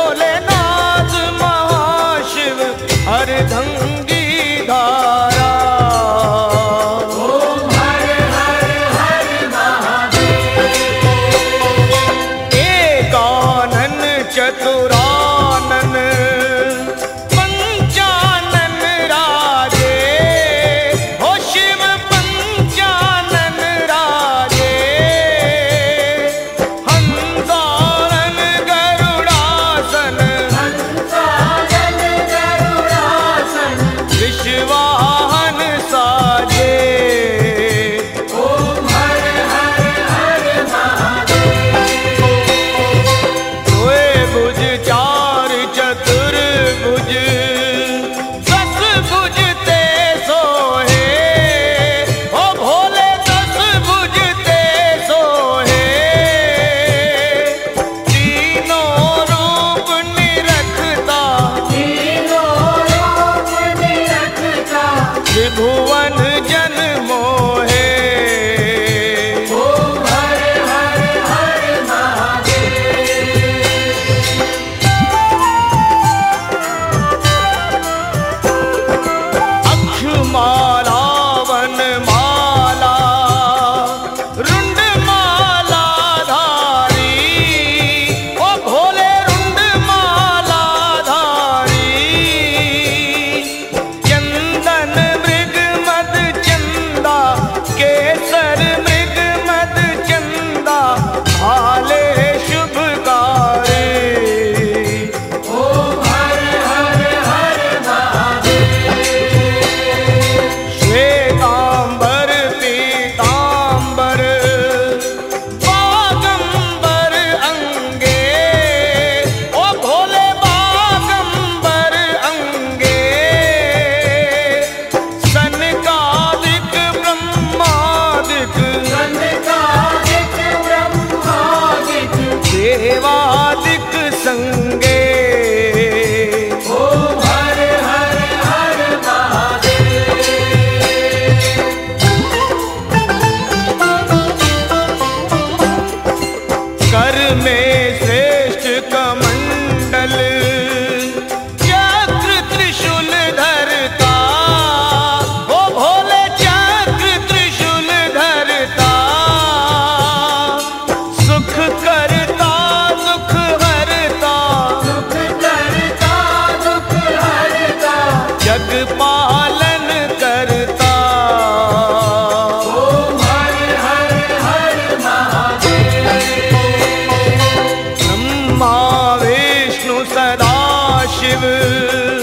भोलेनाथ महाशिव अर्धंगी धारा। ओम हर हर हर महादेव। एकानन चतुरानन पंचानन राजे, हो शिव पंचानन राजे। हंसानन गरुड़ासन, हंसानन गरुड़ासन, विश्वाहन साजे। ओम हर हर हर महादेव। सोए भुज चार चतुर्भुज, दस भुज ते सोहे, ओ भोले दस भुज ते सोहे। तीनों रूप निरखता, तीनों रूप निरखता, त्रिभुवन जन मोहे। ओम हर हर हर महादेव। अक्षमाला वनमाला रुंडमाला धारी, ओ भोले रुंडमाला धारी। चंदन मृग मद चंदा, केसर मृग मद चंदा, भाले शुभकारी। ओम हर हर हर महादेव। श्वेतांबर पीतांबर बागंबर अंगे, ओ भोले बागंबर अंगे। सनकादिक ब्रह्मादिक, सनकादिक ब्रह्मादिक, देवादिक संगे। ओम हर हर हर महादेव। कर में श्रेष्ठ कमंडल, चक्र त्रिशूल धरता, ओ भोले चक्र त्रिशूल धरता। सुख करता दुख हरता, सुख करता दुख हरता, जग पालन करता। ओम हर हर हर महादेव। ब्रह्मा विष्णु सदा शिव